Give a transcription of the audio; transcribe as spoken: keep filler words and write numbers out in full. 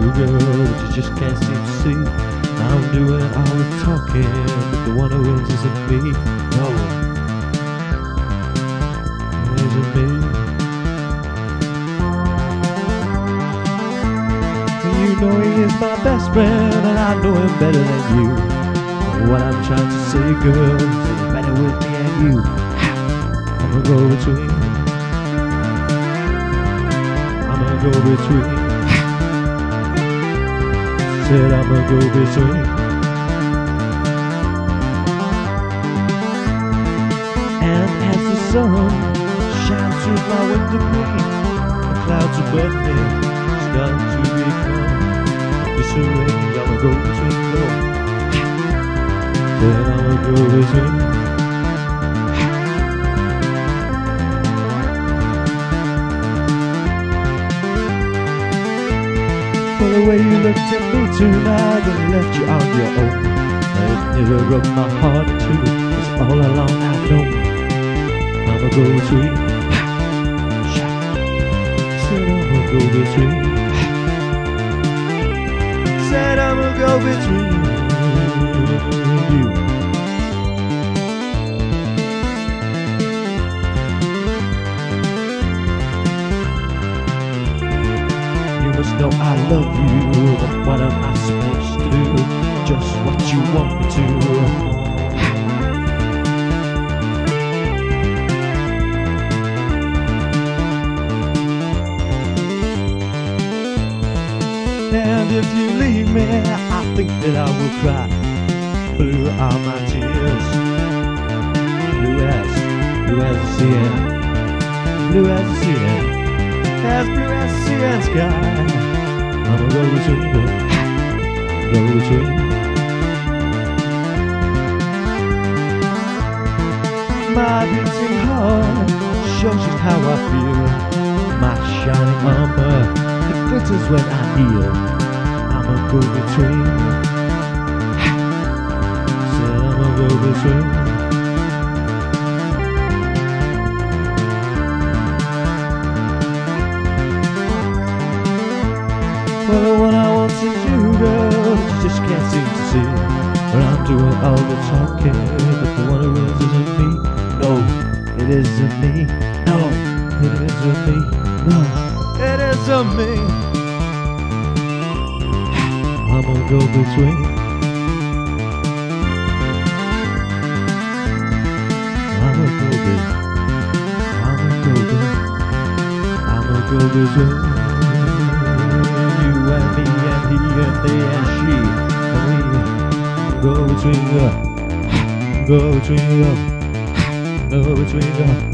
girl, but you just can't seem to see. I'm doing all the talking, but the one who wins isn't me. No, it isn't me. You know he is my best friend, and I know him better than you. And what I'm trying to say, girl, is that it's better with me and you. I'm a go-between. I'm a go-between. Said I'm a go-between. And as the sun shines through my window pane, the clouds are burning, starting to become disarray. I'm a go-between, girl. Said I'm a go-between. Well, the way you looked at me tonight and left you on your own, it never broke my heart in two, 'cause all along I've known I'm a go-between. Said I'm a go-between. Said I'm a go-between you. You must know I love you, but what am I supposed to do? Just what you want me to. And if you leave me, I think that I will cry. Blue are my tears. Blue as, blue as the sea, blue as the sea. As blue as the sea and sky. I'm a go-between, go-between. My beating heart shows you how I feel. My shining armor, it glitters when I kneel. I'm a go-between. Said I'm a go-between. Well, what I want to do, girl, you just can't seem to see. But I'm doing all the talking, but the one who wins isn't me. No, it isn't me. No, it isn't me. No, it isn't me. I'm a go-between. I'm a go-between. I'm a go-between. I'm a go-between. You and me and he and they and she, and we go between the, go between the, go between the.